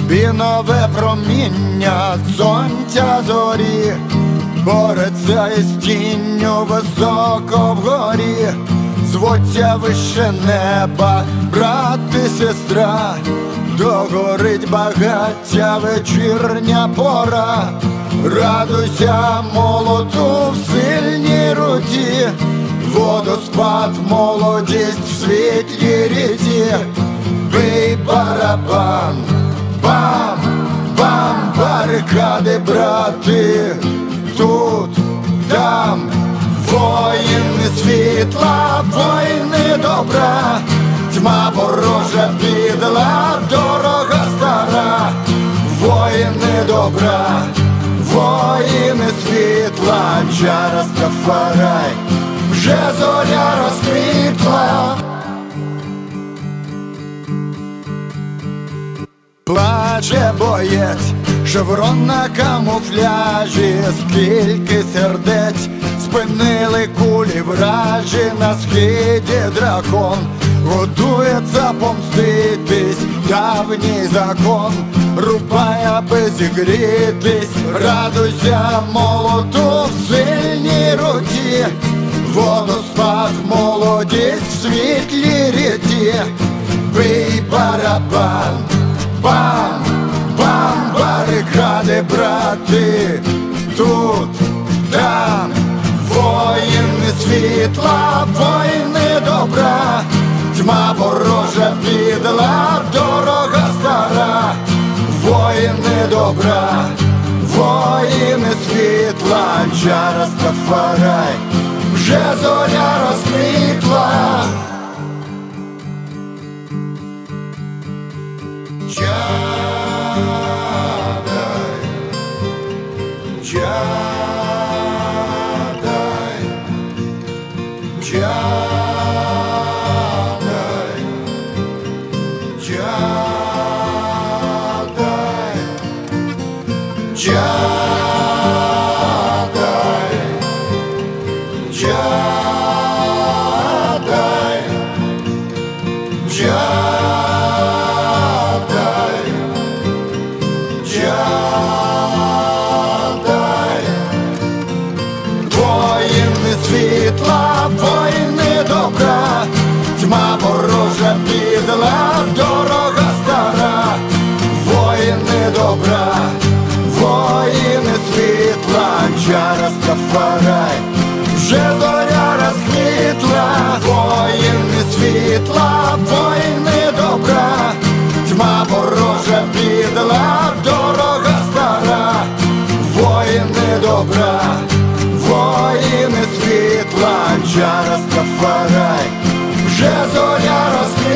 і нове проміння сонця зорі бореться із тінню високо вгорі. Звуться вище неба брат і сестра, догорить багаття вечірня пора. Радуйся молоту в сильній руці, водоспад, молодість в світлій ріці. Бий барабан, бам, бам, барикади, брати, тут, там. Воїни світла, воїни добра, тьма ворожа підла, дорога стара. Воїни добра, воїни світла, Джа Растафарай, вже зоря розквітла. Плаче боєць, шеврон на камуфляжі, скільки сердець спинили кулі вражі. На схиді дракон готується помститись, давній закон рубає, аби зігрітись. Радуйся молоту в сильній руці, водоспад, молодість в світлій ріці. Бий барабан, бам, бам, барикади, брати, тут, там. Воїни світла, воїни добра, тьма ворожа підла, дорога стара. Воїни добра, воїни світла, Джа Растафарай, вже зоря розквітла. Джадай, Джадай, Джадай, Джадай, Джадай, Джадай, Джадай, Джадай. Воїни світла, воїни добра, тьма ворожа підла, дорога стара. Воїни добра, воїни світла, Джа Растафарай, вже зоря розквітла. Воїни світла, воїни добра, тьма ворожа підла, дорога стара. Воїни добра, воїни світла, Джа Растафарай, вже зоря розквітла.